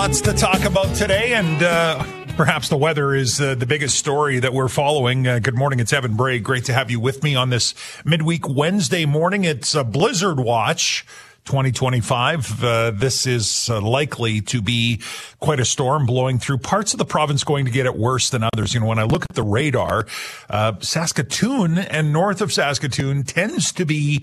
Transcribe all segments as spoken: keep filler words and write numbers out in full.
Lots to talk about today, and uh, perhaps the weather is uh, the biggest story that we're following. Uh, good morning, it's Evan Bray. Great to have you with me on this midweek Wednesday morning. It's a blizzard watch twenty twenty-five. Uh, this is uh, likely to be quite a storm blowing through parts of the province, going to get it worse than others. You know, when I look at the radar, uh, Saskatoon and north of Saskatoon tends to be,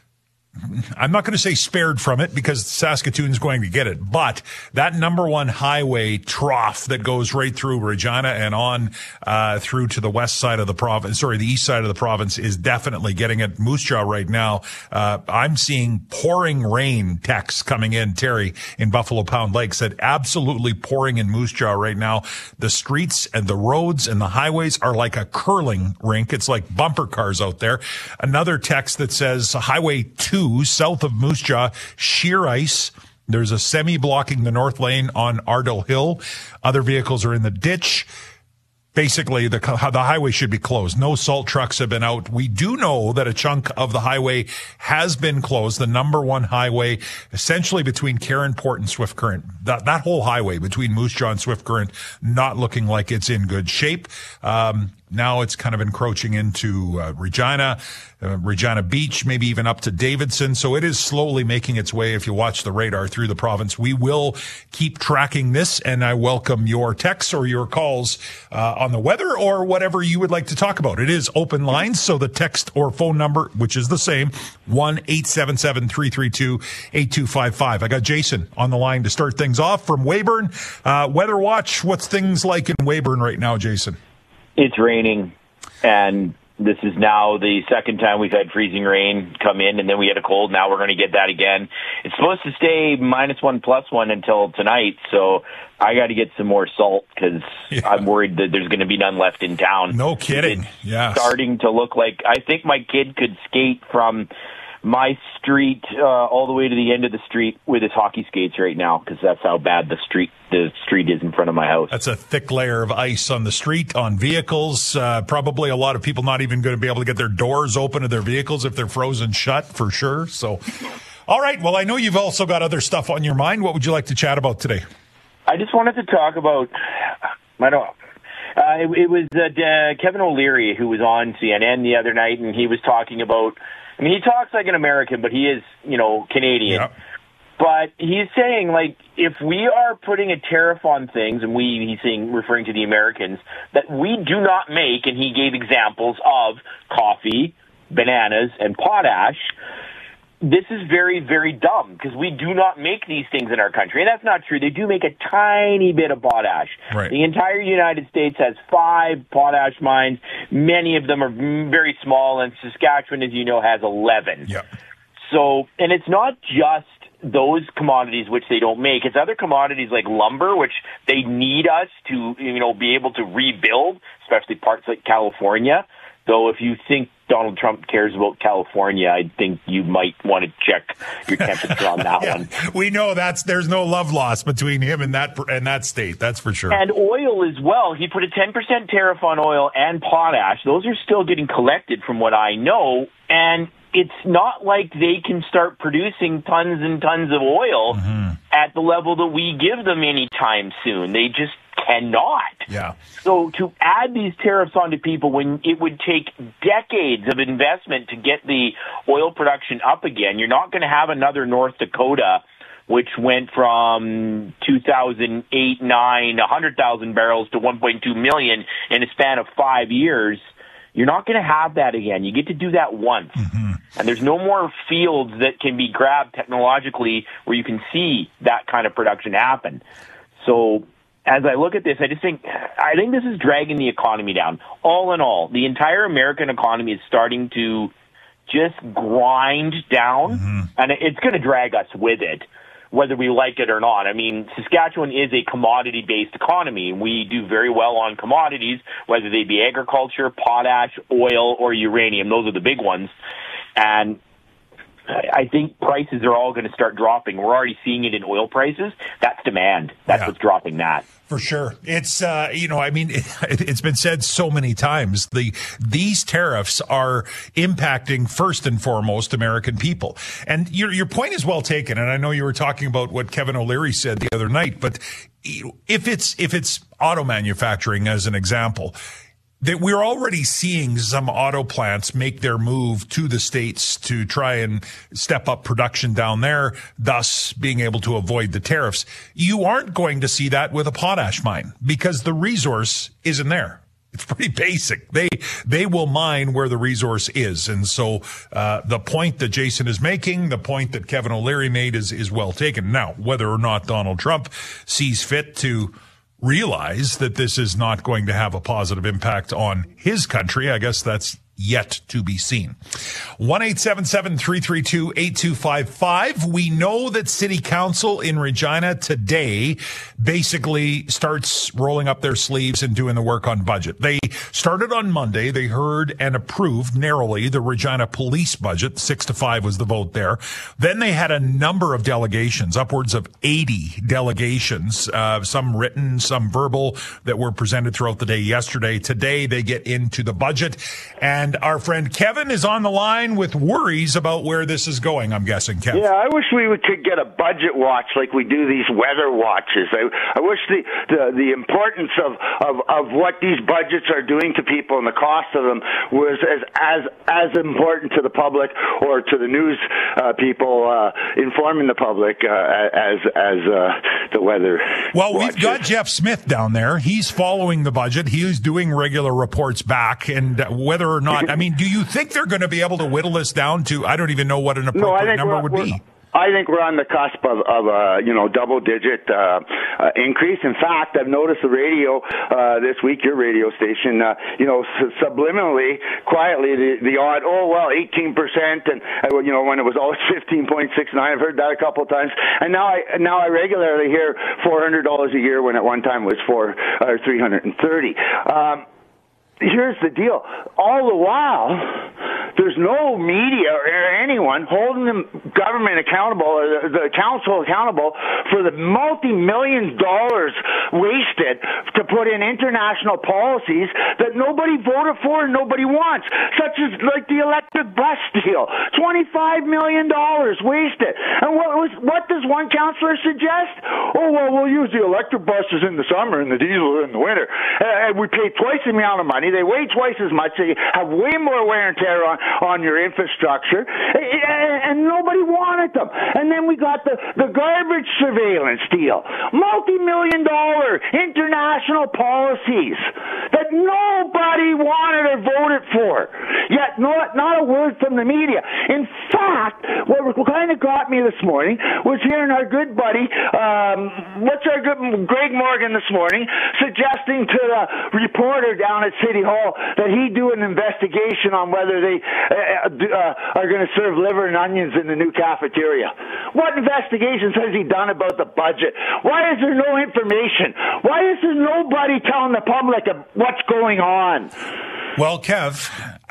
I'm not going to say spared from it because Saskatoon's going to get it, but that number one highway trough that goes right through Regina and on uh, through to the west side of the province, sorry, the east side of the province is definitely getting it. Moose Jaw right now, uh, I'm seeing pouring rain texts coming in. Terry in Buffalo Pound Lake said absolutely pouring in Moose Jaw right now. The streets and the roads and the highways are like a curling rink. It's like bumper cars out there. Another text that says Highway two south of Moose Jaw, sheer ice. There's a semi blocking the north lane on Ardell Hill. Other vehicles are in the ditch. Basically, the, the highway should be closed. No salt trucks have been out. We do know that a chunk of the highway has been closed. The number one highway, essentially between Caronport and Swift Current. That, that whole highway between Moose Jaw and Swift Current, not looking like it's in good shape. Um, now it's kind of encroaching into uh, Regina, uh, Regina Beach, maybe even up to Davidson. So it is slowly making its way, if you watch the radar, through the province. We will keep tracking this, and I welcome your texts or your calls uh, on the weather or whatever you would like to talk about. It is open lines, so the text or phone number, which is the same, one eight seven seven, three three two, eight two five five. I got Jason on the line to start things off from Weyburn. Uh, Weather Watch, what's things like in Weyburn right now, Jason? It's raining, and this is now the second time we've had freezing rain come in, and then we had a cold. Now we're going to get that again. It's supposed to stay minus one, plus one until tonight, so I got to get some more salt because yeah. I'm worried that there's going to be none left in town. No kidding. Yeah, starting to look like I think my kid could skate from my street uh, all the way to the end of the street with his hockey skates right now because that's how bad the street the street is in front of my house. That's a thick layer of ice on the street, on vehicles. Uh, probably a lot of people not even going to be able to get their doors open to their vehicles if they're frozen shut, for sure. So, all right. Well, I know you've also got other stuff on your mind. What would you like to chat about today? I just wanted to talk about, I don't uh, it, it was uh, Kevin O'Leary who was on C N N the other night, and he was talking about, I mean, he talks like an American, but he is, you know, Canadian. Yep. But he's saying, like, if we are putting a tariff on things, and we, he's saying, referring to the Americans, that we do not make, and he gave examples of coffee, bananas, and potash, this is very, very dumb, because we do not make these things in our country. And that's not true. They do make a tiny bit of potash. Right. The entire United States has five potash mines. Many of them are very small, and Saskatchewan, as you know, has eleven. Yeah. So, and it's not just those commodities which they don't make. It's other commodities like lumber, which they need us to, you know, be able to rebuild, especially parts like California. Though if you think Donald Trump cares about California, I think you might want to check your temperature on that yeah, one. We know that's there's no love lost between him and that and that state. That's for sure. And oil as well. He put a ten percent tariff on oil and potash. Those are still getting collected from what I know. And it's not like they can start producing tons and tons of oil mm-hmm. at the level that we give them anytime soon. They just cannot. Yeah. So to add these tariffs onto people when it would take decades of investment to get the oil production up again, you're not going to have another North Dakota, which went from two thousand eight, nine, one hundred thousand barrels to one point two million in a span of five years. You're not going to have that again. You get to do that once. Mm-hmm. And there's no more fields that can be grabbed technologically where you can see that kind of production happen. So as I look at this, I just think, I think this is dragging the economy down. All in all, the entire American economy is starting to just grind down, mm-hmm. and it's going to drag us with it, whether we like it or not. I mean, Saskatchewan is a commodity-based economy, and we do very well on commodities, whether they be agriculture, potash, oil, or uranium. Those are the big ones. And I think prices are all going to start dropping. We're already seeing it in oil prices. That's demand. That's yeah. what's dropping that. For sure. It's, uh, you know, I mean, it, it's been said so many times. The, these tariffs are impacting first and foremost American people. And your, your point is well taken. And I know you were talking about what Kevin O'Leary said the other night, but if it's, if it's auto manufacturing as an example, that we're already seeing some auto plants make their move to the States to try and step up production down there, thus being able to avoid the tariffs. You aren't going to see that with a potash mine because the resource isn't there. It's pretty basic. They they will mine where the resource is. And so uh the point that Jason is making, the point that Kevin O'Leary made is is well taken. Now, whether or not Donald Trump sees fit to realize that this is not going to have a positive impact on his country, I guess that's yet to be seen. one eight seven seven, three three two, eight two five five. We know that City Council in Regina today basically starts rolling up their sleeves and doing the work on budget. They started on Monday. They heard and approved narrowly the Regina police budget. Six to five was the vote there. Then they had a number of delegations, upwards of eighty delegations, uh, some written, some verbal, that were presented throughout the day yesterday. Today they get into the budget, and And our friend Kevin is on the line with worries about where this is going, I'm guessing, Kevin. Yeah, I wish we could get a budget watch like we do these weather watches. I, I wish the, the, the importance of, of, of what these budgets are doing to people and the cost of them was as as, as important to the public or to the news uh, people uh, informing the public uh, as, as uh, the weather Well, watches. We've got Jeff Smith down there. He's following the budget. He's doing regular reports back, and whether or not I mean, do you think they're going to be able to whittle this down to, I don't even know what an appropriate no, number would be? I think we're on the cusp of, of a, you know, double-digit uh, uh, increase. In fact, I've noticed the radio uh, this week, your radio station, uh, you know, subliminally, quietly, the, the odd, oh, well, eighteen percent, and, uh, you know, when it was always fifteen point six nine, I've heard that a couple of times. And now I now I regularly hear four hundred dollars a year when at one time it was for uh, three hundred thirty dollars. Um, Here's the deal. All the while, there's no media or anyone holding the government accountable or the, the council accountable for the multi-million dollars wasted to put in international policies that nobody voted for and nobody wants, such as like the electric bus deal. twenty-five million dollars wasted. And what was what does one councillor suggest? Oh, well, we'll use the electric buses in the summer and the diesel in the winter. Uh, and we pay twice the amount of money. They weigh twice as much. They have way more wear and tear on, on your infrastructure. And nobody wanted them. And then we got the, the garbage surveillance deal. Multi-million dollar international policies that nobody wanted or voted for. Yet not, not a word from the media. In fact, what kind of got me this morning was hearing our good buddy, um, what's our good, Greg Morgan this morning, suggesting to the reporter down at City Hall that he do an investigation on whether they uh, uh, are going to serve liver and onions in the new cafeteria. What investigations has he done about the budget? Why is there no information? Why is there nobody telling the public what's going on? Well, Kev,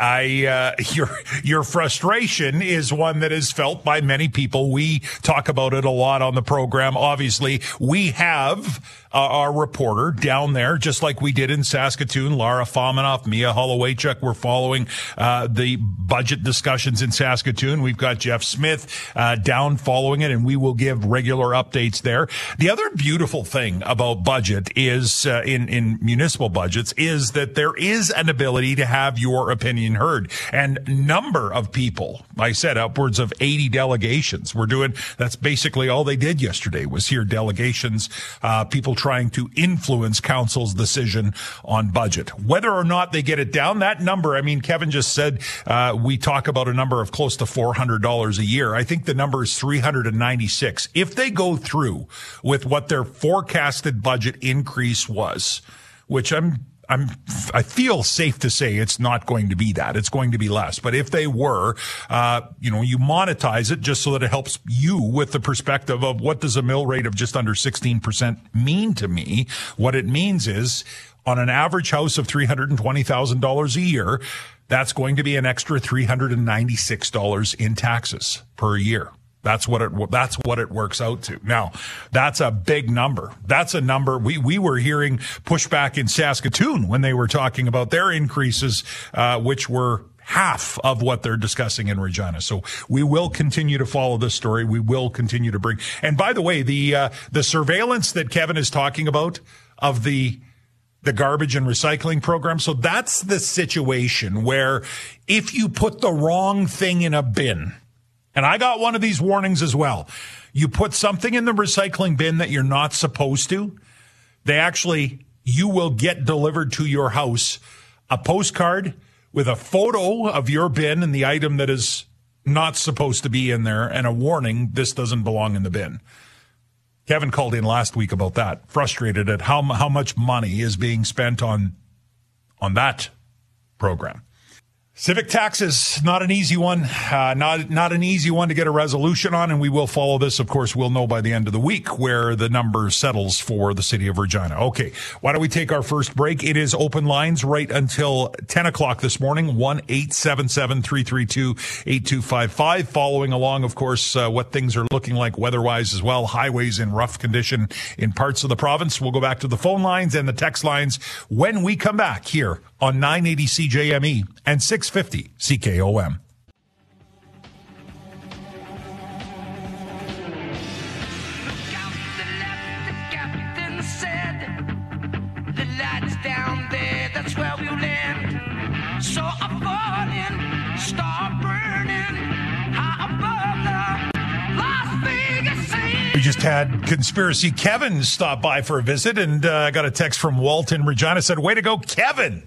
I uh, your your frustration is one that is felt by many people. We talk about it a lot on the program. Obviously, we have uh, our reporter down there, just like we did in Saskatoon, Lara Fominoff, Mia Hollowaychuk. We're following uh, the budget discussions in Saskatoon. We've got Jeff Smith uh, down following it, and we will give regular updates there. The other beautiful thing about budget is uh, in in municipal budgets is that there is an ability to have your opinion heard. And number of people, I said upwards of eighty delegations. We're doing, that's basically all they did yesterday was hear delegations, uh, people trying to influence council's decision on budget. Whether or not they get it down, that number, I mean, Kevin just said, uh, we talk about a number of close to four hundred dollars a year. I think the number is three hundred ninety-six. If they go through with what their forecasted budget increase was, which I'm I'm, I feel safe to say it's not going to be that. It's going to be less. But if they were, uh, you know, you monetize it just so that it helps you with the perspective of what does a mill rate of just under sixteen percent mean to me? What it means is on an average house of three hundred twenty thousand dollars a year, that's going to be an extra three hundred ninety-six dollars in taxes per year. That's what it, that's what it works out to. Now, that's a big number. That's a number. We, we were hearing pushback in Saskatoon when they were talking about their increases, uh, which were half of what they're discussing in Regina. So we will continue to follow this story. We will continue to bring, and by the way, the, uh, the surveillance that Kevin is talking about of the, the garbage and recycling program. So that's the situation where if you put the wrong thing in a bin, and I got one of these warnings as well. You put something in the recycling bin that you're not supposed to, they actually, you will get delivered to your house a postcard with a photo of your bin and the item that is not supposed to be in there and a warning, this doesn't belong in the bin. Kevin called in last week about that, frustrated at how how much money is being spent on on that program. Civic taxes, not an easy one, uh, not not an easy one to get a resolution on, and we will follow this. Of course, we'll know by the end of the week where the number settles for the city of Regina. Okay, why don't we take our first break? It is open lines right until ten o'clock this morning, one eight seven seven, three three two, eight two five five. Following along, of course, uh, what things are looking like weather-wise as well. Highways in rough condition in parts of the province. We'll go back to the phone lines and the text lines when we come back here on nine eighty C J M E and six fifty C K O M. So I'm falling, start burning, high above the Las Vegas scene. We just had Conspiracy Kevin stop by for a visit, and I uh, got a text from Walt in Regina, said, way to go, Kevin.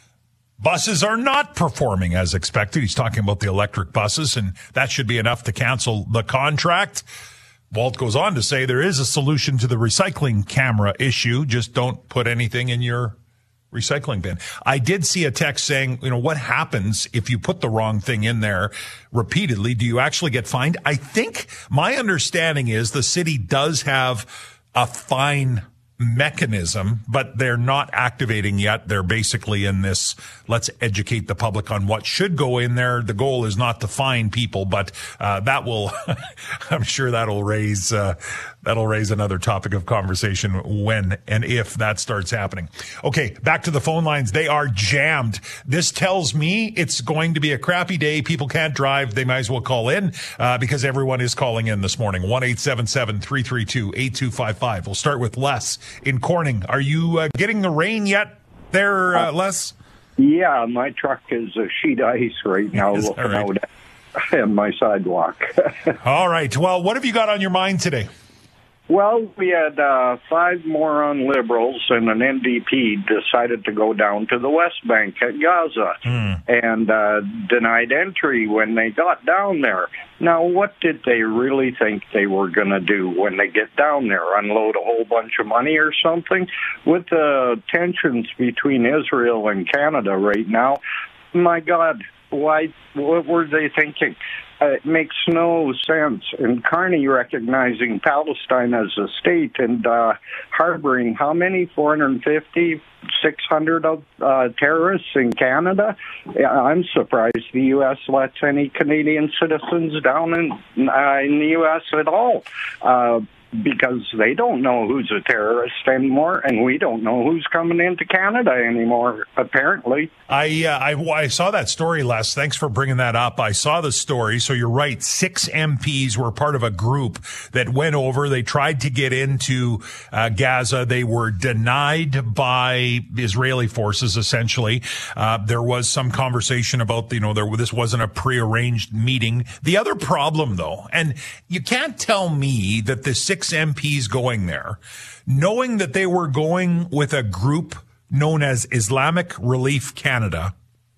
Buses are not performing as expected. He's talking about the electric buses, and that should be enough to cancel the contract. Walt goes on to say there is a solution to the recycling camera issue. Just don't put anything in your recycling bin. I did see a text saying, you know, what happens if you put the wrong thing in there repeatedly? Do you actually get fined? I think my understanding is the city does have a fine mechanism, but they're not activating yet. They're basically in this, let's educate the public on what should go in there. The goal is not to fine people, but uh, that will, I'm sure that'll raise, uh, that'll raise another topic of conversation when and if that starts happening. Okay, back to the phone lines. They are jammed. This tells me it's going to be a crappy day. People can't drive. They might as well call in uh, because everyone is calling in this morning. one eight seven seven, three three two, eight two five five. We'll start with Les in Corning. Are you uh, getting the rain yet there, uh, Les? Yeah, my truck is a sheet of ice right now looking right? out at my sidewalk. All right. Well, what have you got on your mind today? Well, we had uh, five moron liberals and an N D P decided to go down to the West Bank at Gaza mm. and uh, denied entry when they got down there. Now, what did they really think they were going to do when they get down there? Unload a whole bunch of money or something? With the tensions between Israel and Canada right now, my God, why? What were they thinking? Uh, it makes no sense. And Carney recognizing Palestine as a state and uh, harboring how many? four hundred fifty, six hundred of uh, terrorists in Canada? I'm surprised the U S lets any Canadian citizens down in, uh, in the U S at all. Uh, because they don't know who's a terrorist anymore, and we don't know who's coming into Canada anymore, apparently. I, uh, I I saw that story, Les. Thanks for bringing that up. I saw the story, so you're right. Six M Ps were part of a group that went over. They tried to get into uh, Gaza. They were denied by Israeli forces, essentially. Uh, there was some conversation about, you know, there this wasn't a prearranged meeting. The other problem, though, and you can't tell me that the six M Ps going there, knowing that they were going with a group known as Islamic Relief Canada,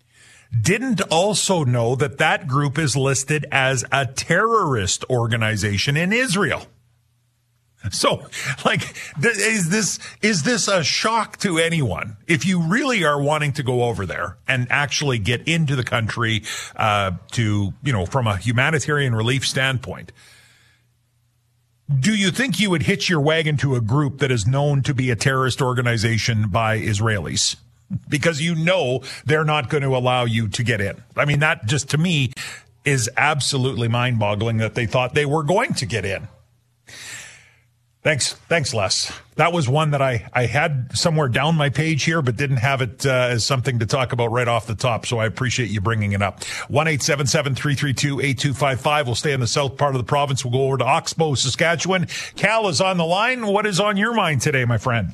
didn't also know that that group is listed as a terrorist organization in Israel. So, like, is this, is this a shock to anyone? If you really are wanting to go over there and actually get into the country, uh, to, you know, from a humanitarian relief standpoint, do you think you would hitch your wagon to a group that is known to be a terrorist organization by Israelis? because you know they're not going to allow you to get in. I mean, that just to me is absolutely mind-boggling that they thought they were going to get in. Thanks. Thanks, Les. That was one that I, I had somewhere down my page here, but didn't have it uh, as something to talk about right off the top. So I appreciate you bringing it up. one eight seven seven, three three two, eight two five five. We'll stay in the south part of the province. We'll go over to Oxbow, Saskatchewan. Cal is on the line. What is on your mind today, my friend?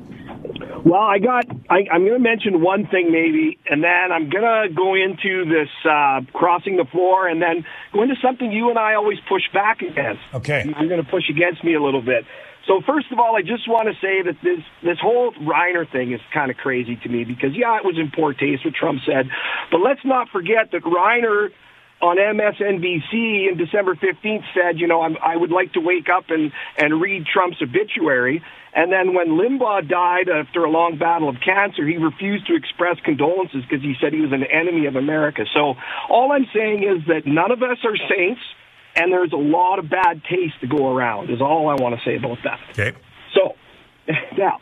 Well, I got, I, I'm going to mention one thing maybe, and then I'm going to go into this uh, crossing the floor, and then go into something you and I always push back against. Okay. You're going to push against me a little bit. So first of all, I just want to say that this, this whole Reiner thing is kind of crazy to me because, yeah, it was in poor taste what Trump said, but let's not forget that Reiner on M S N B C in December fifteenth said, you know, I'm, I would like to wake up and, and read Trump's obituary. And then when Limbaugh died after a long battle of cancer, he refused to express condolences because he said he was an enemy of America. So all I'm saying is that none of us are saints, and there's a lot of bad taste to go around, is all I want to say about that. Okay. So, now,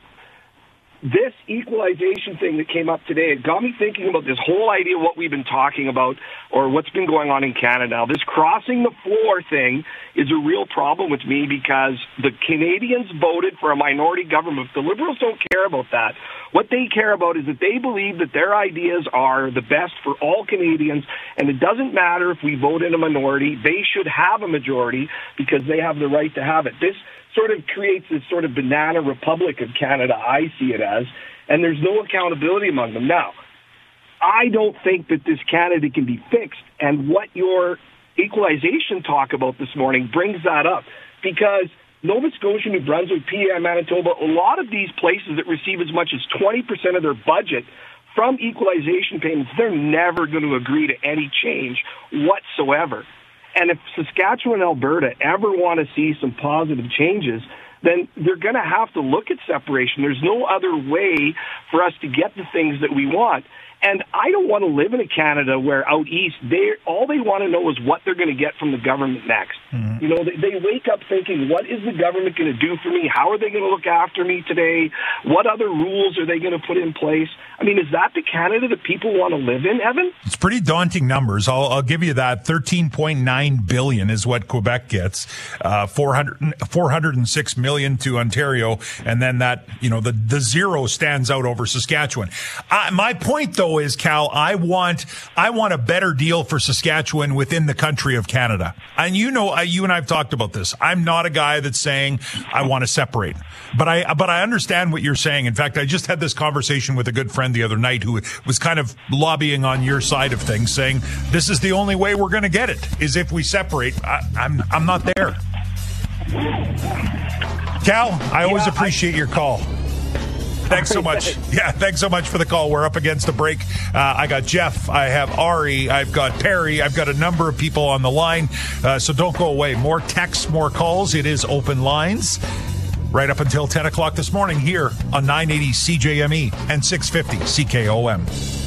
this equalization thing that came up today, it got me thinking about this whole idea of what we've been talking about or what's been going on in Canada. Now, this crossing the floor thing is a real problem with me because the Canadians voted for a minority government. The Liberals don't care about that. What they care about is that they believe that their ideas are the best for all Canadians, and it doesn't matter if we vote in a minority. They should have a majority because they have the right to have it. This sort of creates this sort of banana republic of Canada, I see it as, and there's no accountability among them. Now, I don't think that this Canada can be fixed, and what your equalization talk about this morning brings that up, because Nova Scotia, New Brunswick, P E I, Manitoba, a lot of these places that receive as much as twenty percent of their budget from equalization payments, they're never going to agree to any change whatsoever. And if Saskatchewan and Alberta ever want to see some positive changes, then they're going to have to look at separation. There's no other way for us to get the things that we want. And I don't want to live in a Canada where out east, they all they want to know is what they're going to get from the government next. Mm-hmm. You know, they, they wake up thinking, what is the government going to do for me? How are they going to look after me today? What other rules are they going to put in place? I mean, is that the Canada that people want to live in, Evan? It's pretty daunting numbers. I'll, I'll give you that. thirteen point nine billion dollars is what Quebec gets, uh, four hundred, four hundred six million dollars to Ontario, and then that, you know, the, the zero stands out over Saskatchewan. Uh, my point, though, is, Cal, I want I want a better deal for Saskatchewan within the country of Canada. And you know, I, you and I have talked about this. I'm not a guy that's saying I want to separate, but I but I understand what you're saying. In fact, I just had this conversation with a good friend the other night who was kind of lobbying on your side of things, saying this is the only way we're going to get it is if we separate. I, I'm I'm not there. Cal, I always yeah, appreciate I, your call. Thanks so much. Yeah, thanks so much for the call. We're up against a break. Uh, I got Jeff. I have Ari. I've got Perry. I've got a number of people on the line. Uh, so don't go away. More texts, more calls. It is Open Lines. Right up until ten o'clock this morning here on nine eighty C J M E and six fifty C K O M.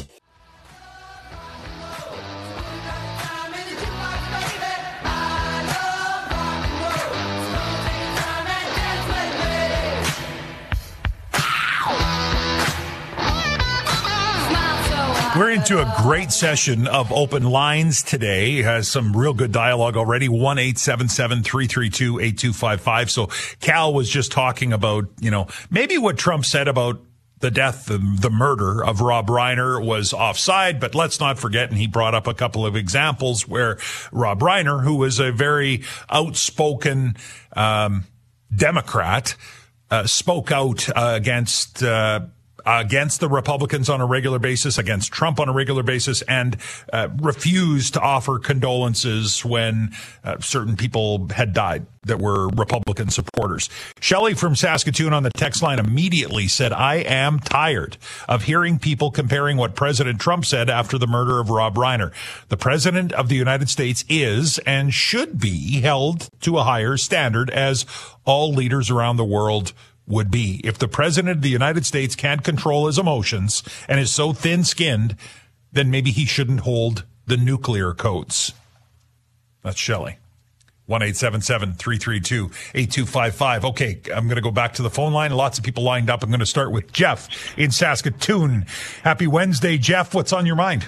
We're into a great session of Open Lines today. Has some real good dialogue already. one eight seven seven, three three two, eight two five five. So Cal was just talking about, you know, maybe what Trump said about the death, the, the murder of Rob Reiner was offside, but let's not forget, and he brought up a couple of examples where Rob Reiner, who was a very outspoken um, Democrat, uh, spoke out uh, against uh against the Republicans on a regular basis, against Trump on a regular basis, and uh, refused to offer condolences when uh, certain people had died that were Republican supporters. Shelley from Saskatoon on the text line immediately said, I am tired of hearing people comparing what President Trump said after the murder of Rob Reiner. The President of the United States is and should be held to a higher standard, as all leaders around the world would be. If the President of the United States can't control his emotions and is so thin-skinned, then maybe he shouldn't hold the nuclear codes. That's Shelley. one eight seven seven, three three two, eight two five five. Okay, I'm going to go back to the phone line. Lots of people lined up. I'm going to start with Jeff in Saskatoon. Happy Wednesday, Jeff. What's on your mind?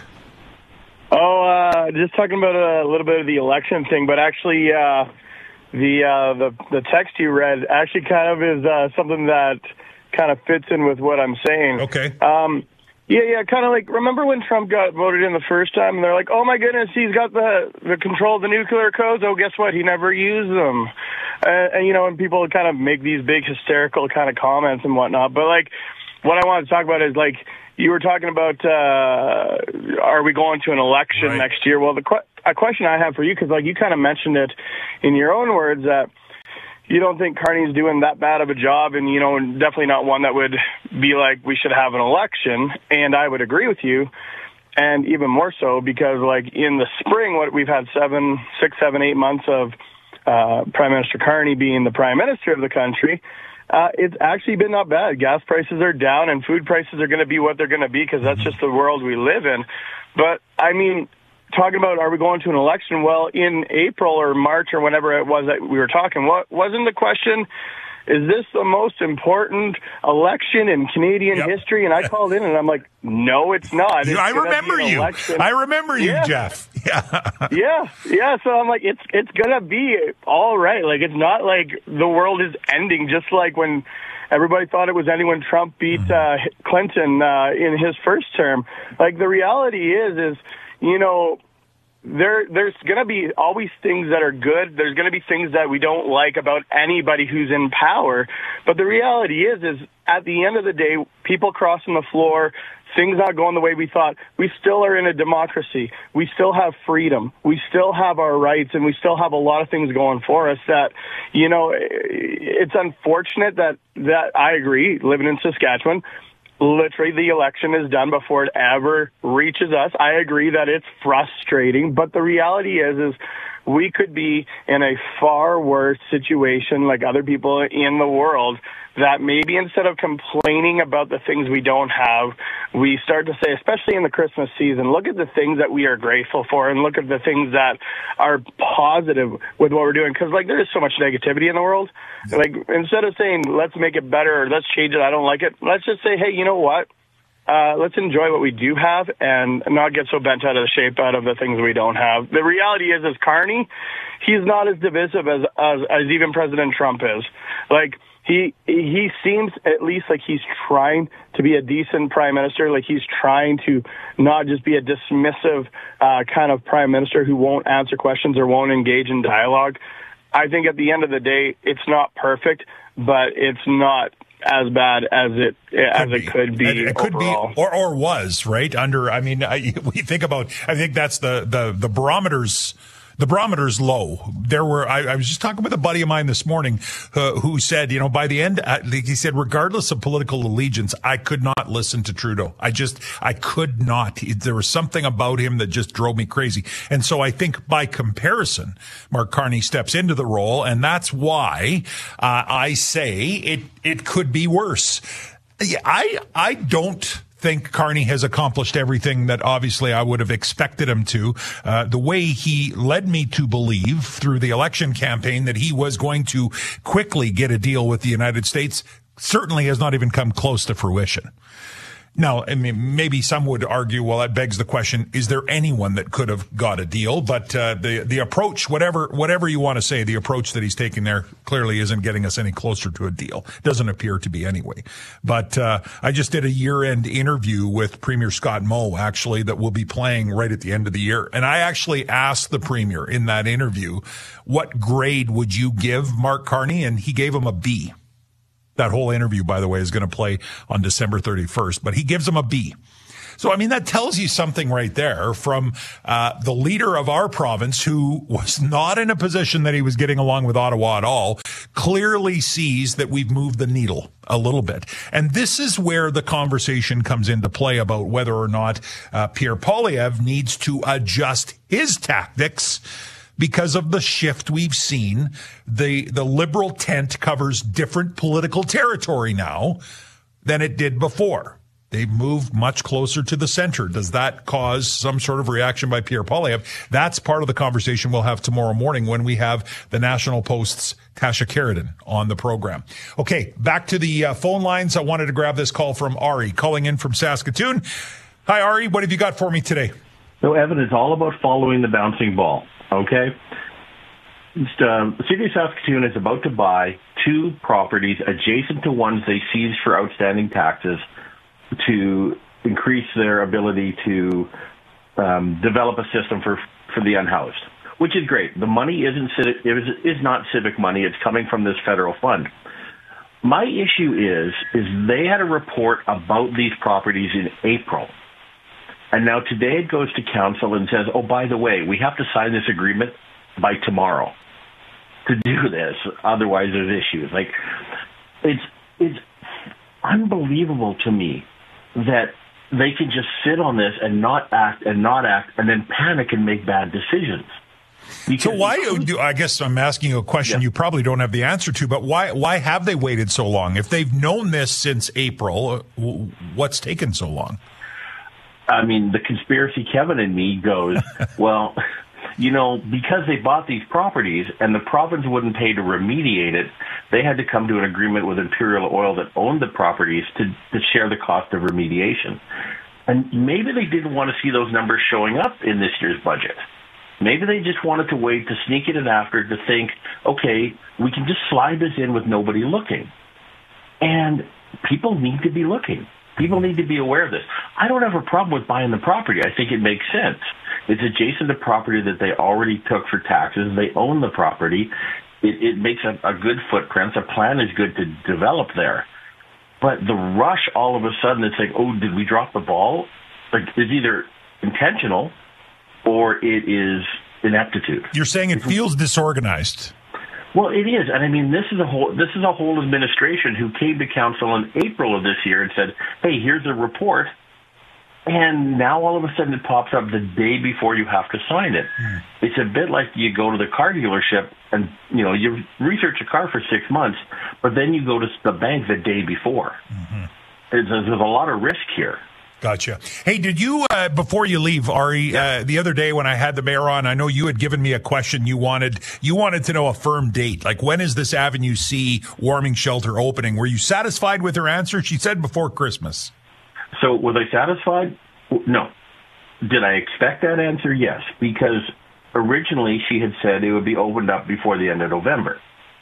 Oh, uh, just talking about a little bit of the election thing, but actually uh, the, uh, the the text you read actually kind of is uh, something that kind of fits in with what I'm saying. Okay. Um, yeah, yeah, kind of like, remember when Trump got voted in the first time, and they're like, oh my goodness, he's got the, the control of the nuclear codes. Oh, guess what? He never used them. Uh, and, you know, and people kind of make these big hysterical kind of comments and whatnot. But, like, what I want to talk about is, like, you were talking about, uh, are we going to an election right. next year? Well, the que- a question I have for you, because, like, you kind of mentioned it in your own words, that you don't think Carney's doing that bad of a job, and, you know, definitely not one that would be like, we should have an election. And I would agree with you, and even more so because, like, in the spring, what we've had seven, six, seven, eight months of uh, Prime Minister Carney being the Prime Minister of the country. Uh, it's actually been not bad. Gas prices are down, and food prices are going to be what they're going to be because that's just the world we live in. But, I mean, talking about are we going to an election? Well, in April or March or whenever it was that we were talking, what wasn't the question, is this the most important election in Canadian yep. history? And I called in and I'm like, no, it's not. It's I remember you. Election. I remember you, yeah. Jeff. Yeah. yeah. Yeah. So I'm like, it's, it's going to be all right. Like, it's not like the world is ending, just like when everybody thought it was ending when Trump beat uh, Clinton uh, in his first term. Like, the reality is, is, you know, there there's going to be always things that are good. There's going to be things that we don't like about anybody who's in power. But the reality is, is at the end of the day, people crossing the floor, things not going the way we thought, we still are in a democracy. We still have freedom. We still have our rights, and we still have a lot of things going for us that, you know, it's unfortunate that, that I agree, living in Saskatchewan, literally the election is done before it ever reaches us. I agree that it's frustrating, but the reality is, is we could be in a far worse situation like other people in the world, that maybe instead of complaining about the things we don't have, we start to say, especially in the Christmas season, look at the things that we are grateful for and look at the things that are positive with what we're doing. Because, like, there is so much negativity in the world. Like, instead of saying, let's make it better or let's change it, I don't like it, let's just say, hey, you know what? Uh, let's enjoy what we do have and not get so bent out of the shape out of the things we don't have. The reality is, is Carney, he's not as divisive as, as, as even President Trump is. Like, He he seems at least like he's trying to be a decent prime minister, like he's trying to not just be a dismissive uh, kind of prime minister who won't answer questions or won't engage in dialogue. I think at the end of the day, it's not perfect, but it's not as bad as it as it could be. It could overall. be, or or was right under. I mean, I, we think about. I think that's the the the barometers. The barometer's low. There were, I, I was just talking with a buddy of mine this morning uh, who said, you know, by the end, uh, he said, regardless of political allegiance, I could not listen to Trudeau. I just, I could not. There was something about him that just drove me crazy. And so I think by comparison, Mark Carney steps into the role, and that's why uh, I say it, it could be worse. I, I don't think Carney has accomplished everything that obviously I would have expected him to. Uh, the way he led me to believe through the election campaign that he was going to quickly get a deal with the United States certainly has not even come close to fruition. Now, I mean, maybe some would argue, well, that begs the question, is there anyone that could have got a deal? But uh, the the approach, whatever whatever you want to say, the approach that he's taking there clearly isn't getting us any closer to a deal. Doesn't appear to be anyway. But uh, I just did a year-end interview with Premier Scott Moe, actually, that will be playing right at the end of the year. And I actually asked the Premier in that interview, what grade would you give Mark Carney? And he gave him a B. That whole interview, by the way, is going to play on December thirty-first, but he gives him a B. So, I mean, that tells you something right there from uh the leader of our province, who was not in a position that he was getting along with Ottawa at all, clearly sees that we've moved the needle a little bit. And this is where the conversation comes into play about whether or not uh, Pierre Poilievre needs to adjust his tactics. Because of the shift we've seen, the the Liberal tent covers different political territory now than it did before. They've moved much closer to the center. Does that cause some sort of reaction by Pierre Poilievre? That's part of the conversation we'll have tomorrow morning when we have the National Post's Tasha Keraden on the program. Okay, back to the uh, phone lines. I wanted to grab this call from Ari, calling in from Saskatoon. Hi, Ari. What have you got for me today? So, Evan, it's all about following the bouncing ball, okay? Just, um, the city of Saskatoon is about to buy two properties adjacent to ones they seized for outstanding taxes to increase their ability to um, develop a system for for the unhoused, which is great. The money isn't it is, is not civic money. It's coming from this federal fund. My issue is is they had a report about these properties in April. And now today it goes to council and says, oh, by the way, we have to sign this agreement by tomorrow to do this. Otherwise, there's issues. Like, it's it's unbelievable to me that they can just sit on this and not act and not act and then panic and make bad decisions. Because so why do I guess I'm asking you a question yeah. you probably don't have the answer to, but why why have they waited so long? If they've known this since April, what's taken so long? I mean, the conspiracy Kevin in me goes, well, you know, because they bought these properties and the province wouldn't pay to remediate it, they had to come to an agreement with Imperial Oil that owned the properties to, to share the cost of remediation. And maybe they didn't want to see those numbers showing up in this year's budget. Maybe they just wanted to wait to sneak it in after to think, okay, we can just slide this in with nobody looking. And people need to be looking. People need to be aware of this. I don't have a problem with buying the property. I think it makes sense. It's adjacent to property that they already took for taxes. They own the property. It, it makes a, a good footprint. The plan is good to develop there. But the rush all of a sudden, it's like, oh, did we drop the ball? Like, it's either intentional or it is ineptitude. You're saying it feels disorganized. Well, it is, and I mean, this is a whole this is a whole administration who came to council in April of this year and said, "Hey, here's a report," and now all of a sudden it pops up the day before you have to sign it. Mm. It's a bit like you go to the car dealership and you know you research a car for six months, but then you go to the bank the day before. Mm-hmm. There's, there's a lot of risk here. Gotcha. Hey, did you, uh, before you leave, Ari, uh, the other day when I had the mayor on, I know you had given me a question you wanted, you wanted to know a firm date. Like, when is this Avenue C warming shelter opening? Were you satisfied with her answer? She said before Christmas. So, was I satisfied? No. Did I expect that answer? Yes, because originally she had said it would be opened up before the end of November.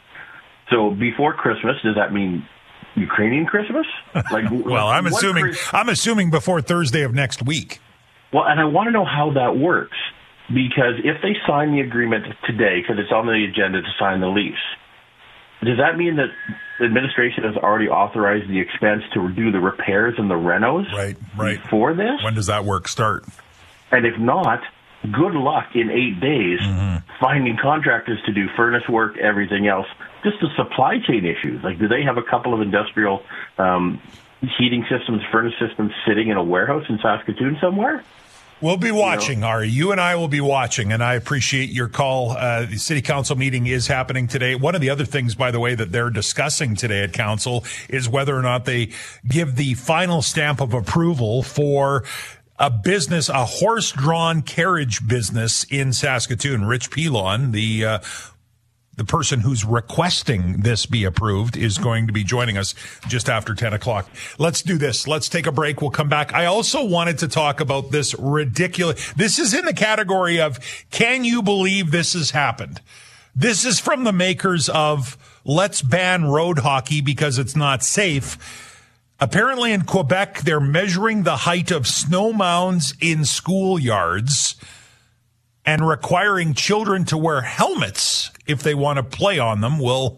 So, before Christmas, does that mean Ukrainian Christmas? Like, well, I'm assuming Christ- I'm assuming before Thursday of next week. Well, and I want to know how that works, because if they sign the agreement today, because it's on the agenda to sign the lease, does that mean that the administration has already authorized the expense to do the repairs and the renos right, right. before this? When does that work start? And if not, good luck in eight days mm-hmm. finding contractors to do furnace work, everything else. Just the supply chain issues. Like, do they have a couple of industrial um, heating systems, furnace systems sitting in a warehouse in Saskatoon somewhere? We'll be watching, you know? Ari. You and I will be watching, and I appreciate your call. Uh, the city council meeting is happening today. One of the other things, by the way, that they're discussing today at council is whether or not they give the final stamp of approval for a business, a horse-drawn carriage business in Saskatoon. Rich Pilon, the uh, the person who's requesting this be approved, is going to be joining us just after ten o'clock. Let's do this. Let's take a break. We'll come back. I also wanted to talk about this ridiculous, this is in the category of, can you believe this has happened? This is from the makers of Let's Ban Road Hockey Because It's Not Safe. Apparently in Quebec, they're measuring the height of snow mounds in schoolyards and requiring children to wear helmets if they want to play on them. We'll,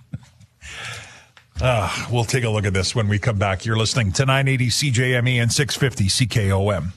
uh, we'll take a look at this when we come back. You're listening to nine eighty C J M E and six fifty C K O M.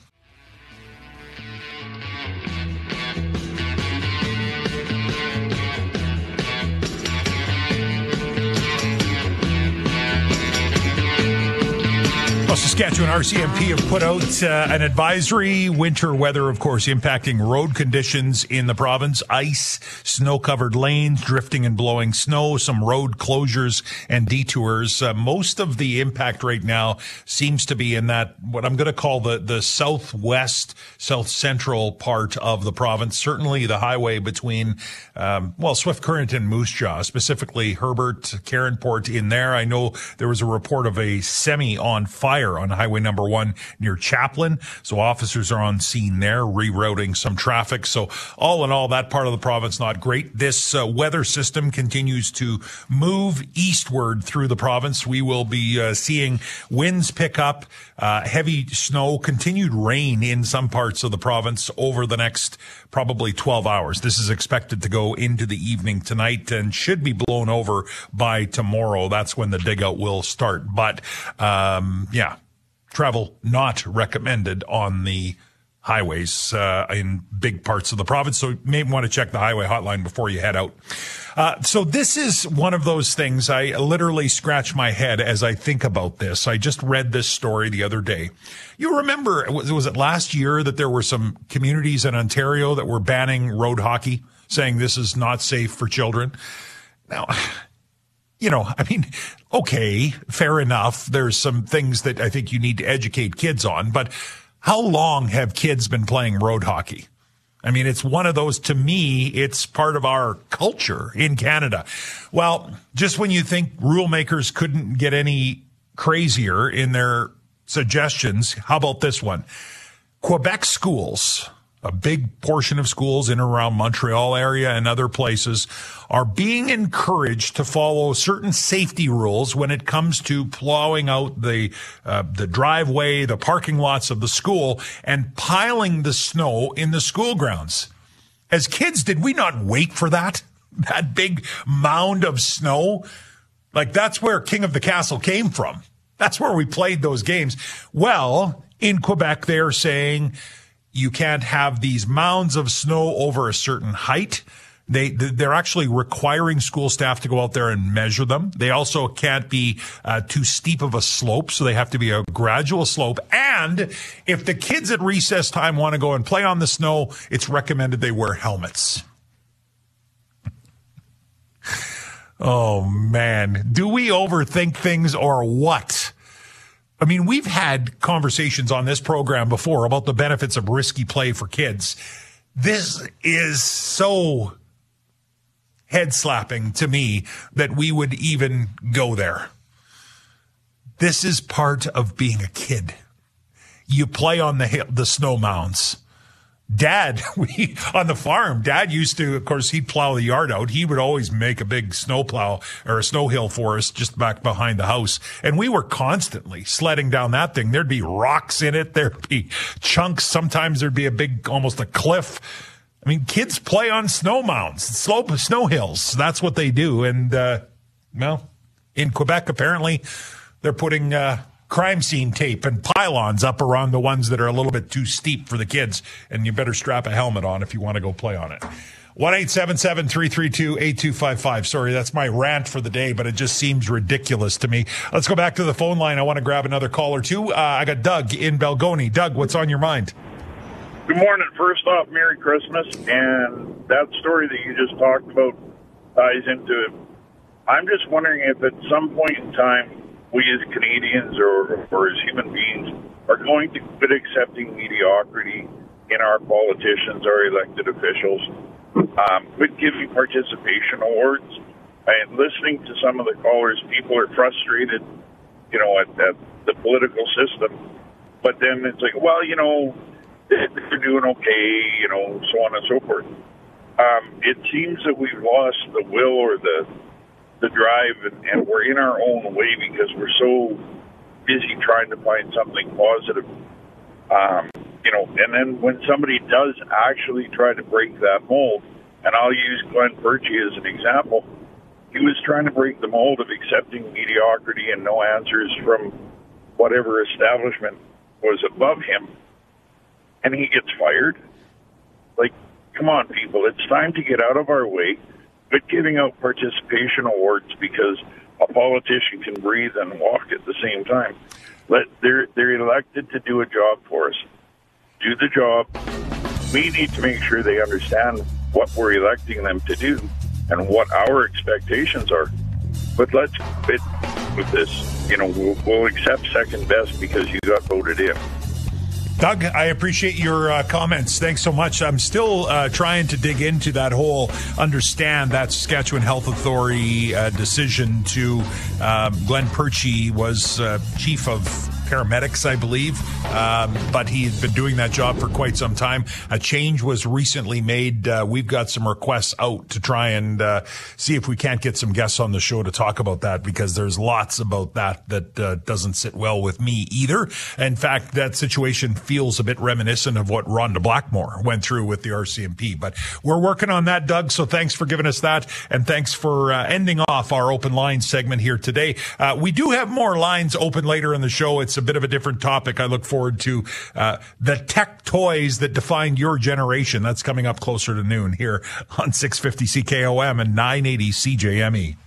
Saskatchewan R C M P have put out uh, an advisory. Winter weather, of course, impacting road conditions in the province. Ice, snow-covered lanes, drifting and blowing snow, some road closures and detours. Uh, most of the impact right now seems to be in that, what I'm going to call the, the southwest, south central part of the province. Certainly the highway between, um, well, Swift Current and Moose Jaw, specifically Herbert, Caronport in there. I know there was a report of a semi on fire on Highway number one near Chaplin. So officers are on scene there, rerouting some traffic. So all in all, that part of the province, not great. This uh, weather system continues to move eastward through the province. We will be uh, seeing winds pick up, uh, heavy snow, continued rain in some parts of the province over the next probably twelve hours. This is expected to go into the evening tonight and should be blown over by tomorrow. That's when the dig out will start. But, um, yeah, travel not recommended on the highways uh, in big parts of the province. So you may want to check the highway hotline before you head out. Uh, so this is one of those things. I literally scratch my head as I think about this. I just read this story the other day. You remember, was, was it last year that there were some communities in Ontario that were banning road hockey, saying this is not safe for children? Now, you know, I mean, okay, fair enough. There's some things that I think you need to educate kids on, but how long have kids been playing road hockey? I mean, it's one of those, to me, it's part of our culture in Canada. Well, just when you think rule makers couldn't get any crazier in their suggestions, how about this one? Quebec schools, a big portion of schools in and around Montreal area and other places, are being encouraged to follow certain safety rules when it comes to plowing out the uh, the driveway, the parking lots of the school, and piling the snow in the school grounds. As kids, did we not wait for that? That big mound of snow? Like, that's where King of the Castle came from. That's where we played those games. Well, in Quebec, they're saying you can't have these mounds of snow over a certain height. They, they're actually requiring school staff to go out there and measure them. They also can't be uh, too steep of a slope, so they have to be a gradual slope. And if the kids at recess time want to go and play on the snow, it's recommended they wear helmets. Oh, man. Do we overthink things or what? I mean, we've had conversations on this program before about the benefits of risky play for kids. This is so head-slapping to me that we would even go there. This is part of being a kid. You play on the hill, the snow mounds. Dad, we on the farm, Dad used to, of course, he'd plow the yard out. He would always make a big snow plow or a snow hill for us just back behind the house. And we were constantly sledding down that thing. There'd be rocks in it. There'd be chunks. Sometimes there'd be a big, almost a cliff. I mean, kids play on snow mounds, slope, snow hills. That's what they do. And, uh, well, in Quebec, apparently they're putting, uh, crime scene tape and pylons up around the ones that are a little bit too steep for the kids. And you better strap a helmet on if you want to go play on it. one eight seven seven, three three two, eight two five five. Sorry, that's my rant for the day, but it just seems ridiculous to me. Let's go back to the phone line. I want to grab another call or two. Uh, I got Doug in Belgoni. Doug, what's on your mind? Good morning. First off, Merry Christmas. And that story that you just talked about ties into it. I'm just wondering if at some point in time, we as Canadians or, or as human beings are going to quit accepting mediocrity in our politicians, our elected officials, um, quit giving participation awards. And listening to some of the callers, people are frustrated, you know, at, at the political system. But then it's like, well, you know, they're doing okay, you know, so on and so forth. Um, it seems that we've lost the will or the the drive, and, and we're in our own way because we're so busy trying to find something positive. Um, you know, and then when somebody does actually try to break that mold, and I'll use Glenn Purchey as an example, he was trying to break the mold of accepting mediocrity and no answers from whatever establishment was above him, and he gets fired. Like, come on, people, it's time to get out of our way. Quit giving out participation awards because a politician can breathe and walk at the same time. Let they're they're elected to do a job for us. Do the job. We need to make sure they understand what we're electing them to do and what our expectations are. But let's quit with this. You know, we'll, we'll accept second best because you got voted in. Doug, I appreciate your uh, comments. Thanks so much. I'm still uh, trying to dig into that whole, understand that Saskatchewan Health Authority uh, decision to, um, Glenn Perchie was uh, chief of paramedics, I believe, um, but he had been doing that job for quite some time. A change was recently made. Uh, we've got some requests out to try and uh, see if we can't get some guests on the show to talk about that, because there's lots about that that uh, doesn't sit well with me either. In fact, that situation feels a bit reminiscent of what Rhonda Blackmore went through with the R C M P. But we're working on that, Doug, so thanks for giving us that, and thanks for uh, ending off our open line segment here today. Uh, we do have more lines open later in the show. It's a bit of a different topic. I look forward to uh, the tech toys that defined your generation. That's coming up closer to noon here on six fifty C K O M and nine eighty C J M E.